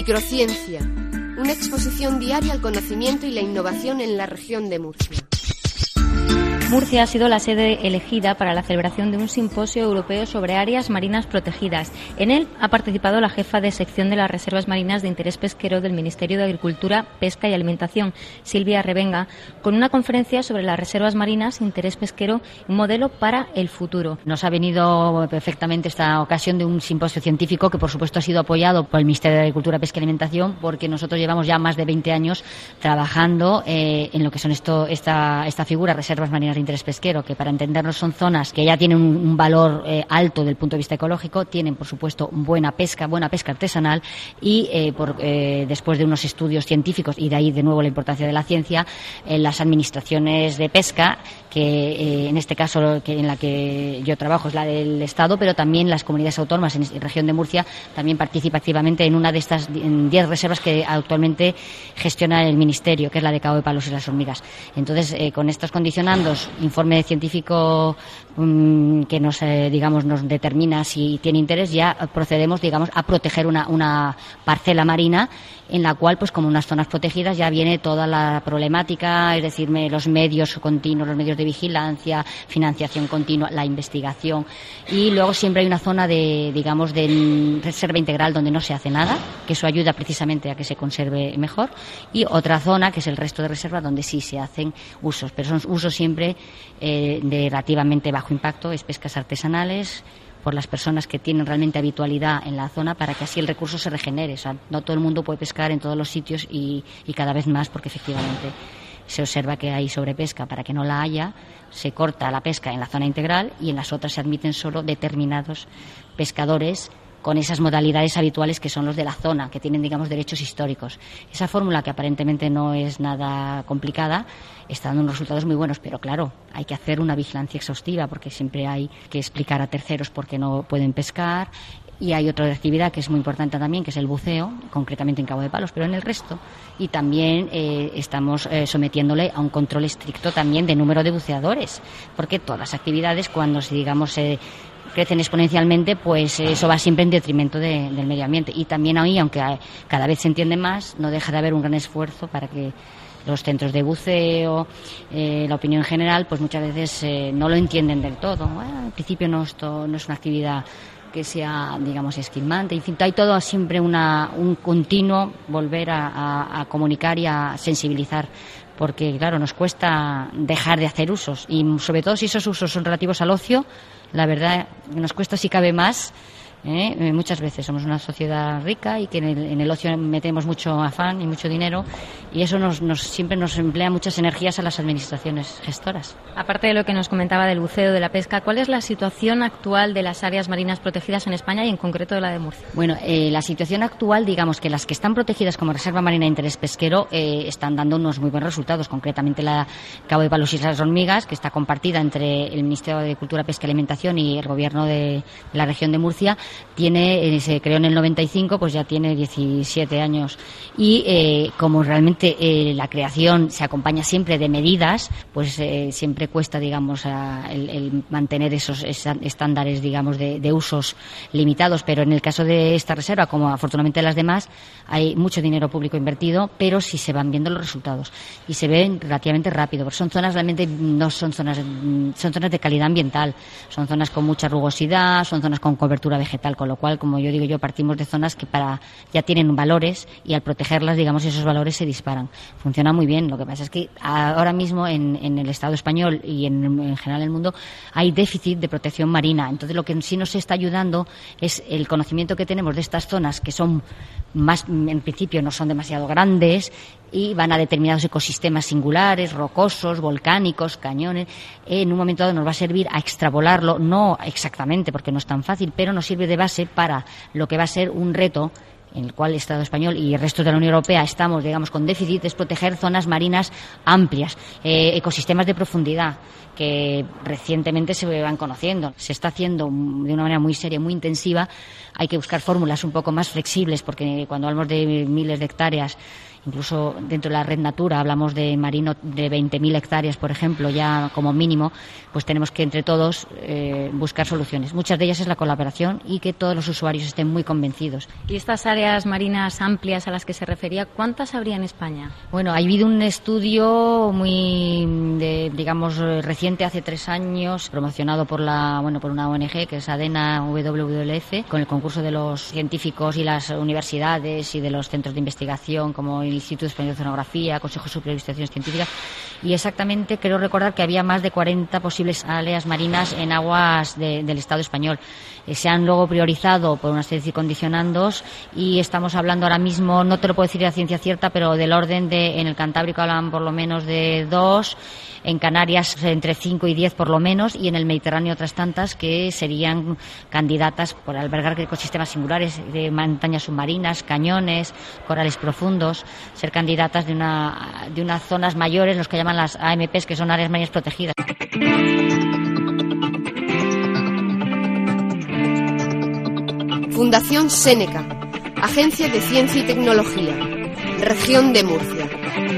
Microciencia, una exposición diaria al conocimiento y la innovación en la región de Murcia. Murcia ha sido la sede elegida para la celebración de un simposio europeo sobre áreas marinas protegidas. En él ha participado la jefa de sección de las reservas marinas de interés pesquero del Ministerio de Agricultura, Pesca y Alimentación, Silvia Revenga, con una conferencia sobre las reservas marinas, interés pesquero, un modelo para el futuro. Nos ha venido perfectamente esta ocasión de un simposio científico que, por supuesto, ha sido apoyado por el Ministerio de Agricultura, Pesca y Alimentación, porque nosotros llevamos ya más de 20 años trabajando en lo que son esta figura, reservas marinas de interés pesquero, que para entendernos son zonas que ya tienen un valor alto del punto de vista ecológico, tienen por supuesto buena pesca artesanal y después de unos estudios científicos, y de ahí de nuevo la importancia de la ciencia, las administraciones de pesca, que en este caso en la que yo trabajo es la del Estado, pero también las comunidades autónomas en la región de Murcia también participa activamente en una de estas 10 reservas que actualmente gestiona el Ministerio, que es la de Cabo de Palos y las Hormigas. Entonces, con estos condicionandos, informe científico que nos determina si tiene interés, ya procedemos, a proteger una parcela marina en la cual, pues como unas zonas protegidas, ya viene toda la problemática, es decir, los medios continuos, los medios de vigilancia, financiación continua, la investigación, y luego siempre hay una zona de reserva integral donde no se hace nada, que eso ayuda precisamente a que se conserve mejor, y otra zona que es el resto de reserva donde sí se hacen usos, pero son usos siempre de relativamente bajo impacto, es pescas artesanales, por las personas que tienen realmente habitualidad en la zona, para que así el recurso se regenere. O sea, no todo el mundo puede pescar en todos los sitios y cada vez más, porque efectivamente se observa que hay sobrepesca. Para que no la haya, se corta la pesca en la zona integral y en las otras se admiten solo determinados pescadores con esas modalidades habituales que son los de la zona, que tienen, derechos históricos. Esa fórmula, que aparentemente no es nada complicada, está dando unos resultados muy buenos, pero claro, hay que hacer una vigilancia exhaustiva, porque siempre hay que explicar a terceros por qué no pueden pescar. Y hay otra actividad que es muy importante también, que es el buceo, concretamente en Cabo de Palos, pero en el resto. Y también estamos sometiéndole a un control estricto también de número de buceadores, porque todas las actividades, cuando crecen exponencialmente, pues eso va siempre en detrimento del medio ambiente. Y también ahí, aunque cada vez se entiende más, no deja de haber un gran esfuerzo para que los centros de buceo, la opinión general, pues muchas veces no lo entienden del todo. Bueno, al principio esto no es una actividad que sea, esquilmante. En fin, hay todo siempre un continuo volver a comunicar y a sensibilizar, porque claro, nos cuesta dejar de hacer usos, y sobre todo si esos usos son relativos al ocio, la verdad nos cuesta, si cabe, más. Muchas veces somos una sociedad rica y que en el ocio metemos mucho afán y mucho dinero, y eso siempre nos emplea muchas energías a las administraciones gestoras. Aparte de lo que nos comentaba del buceo, de la pesca, ¿cuál es la situación actual de las áreas marinas protegidas en España y en concreto de la de Murcia? Bueno, la situación actual, que las que están protegidas como reserva marina de interés pesquero están dando unos muy buenos resultados. Concretamente la Cabo de Palos y las Hormigas, que está compartida entre el Ministerio de Agricultura, Pesca y Alimentación y el Gobierno de la región de Murcia, se creó en el 95, pues ya tiene 17 años. Y como realmente la creación se acompaña siempre de medidas, pues siempre cuesta, el mantener esos estándares, de usos limitados. Pero en el caso de esta reserva, como afortunadamente las demás, hay mucho dinero público invertido, pero sí se van viendo los resultados y se ven relativamente rápido, porque son zonas realmente son zonas de calidad ambiental, son zonas con mucha rugosidad, son zonas con cobertura vegetal, con lo cual, como yo partimos de zonas que ya tienen valores, y al protegerlas, esos valores se disparan. Funciona muy bien. Lo que pasa es que ahora mismo en el Estado español y en general en el mundo hay déficit de protección marina. Entonces, lo que sí nos está ayudando es el conocimiento que tenemos de estas zonas, que son más, en principio no son demasiado grandes y van a determinados ecosistemas singulares, rocosos, volcánicos, cañones. En un momento dado nos va a servir a extrapolarlo, no exactamente porque no es tan fácil, pero nos sirve de base para lo que va a ser un reto en el cual el Estado español y el resto de la Unión Europea estamos, con déficit, es proteger zonas marinas amplias, ecosistemas de profundidad, que recientemente se van conociendo. Se está haciendo de una manera muy seria, muy intensiva. Hay que buscar fórmulas un poco más flexibles, porque cuando hablamos de miles de hectáreas, incluso dentro de la red Natura hablamos de marino de 20.000 hectáreas, por ejemplo, ya como mínimo, pues tenemos que entre todos buscar soluciones. Muchas de ellas es la colaboración y que todos los usuarios estén muy convencidos. Y estas áreas marinas amplias a las que se refería, ¿cuántas habría en España? Bueno, ha habido un estudio reciente, hace 3 años, promocionado por una ONG que es ADENA WWF, con el concurso de los científicos y las universidades y de los centros de investigación como el Instituto Español de Oceanografía, Consejo Superior de Investigaciones Científicas, y exactamente creo recordar que había más de 40 posibles áreas marinas en aguas del Estado español. Se han luego priorizado por una serie de condicionandos y estamos hablando ahora mismo, no te lo puedo decir a ciencia cierta, pero del orden de, en el Cantábrico hablan por lo menos de 2, en Canarias entre 5 y 10 por lo menos, y en el Mediterráneo otras tantas que serían candidatas por albergar ecosistemas singulares de montañas submarinas, cañones, corales profundos, ser candidatas de unas zonas mayores, los que llaman las AMPs, que son áreas marinas protegidas. Fundación Séneca, Agencia de Ciencia y Tecnología, Región de Murcia.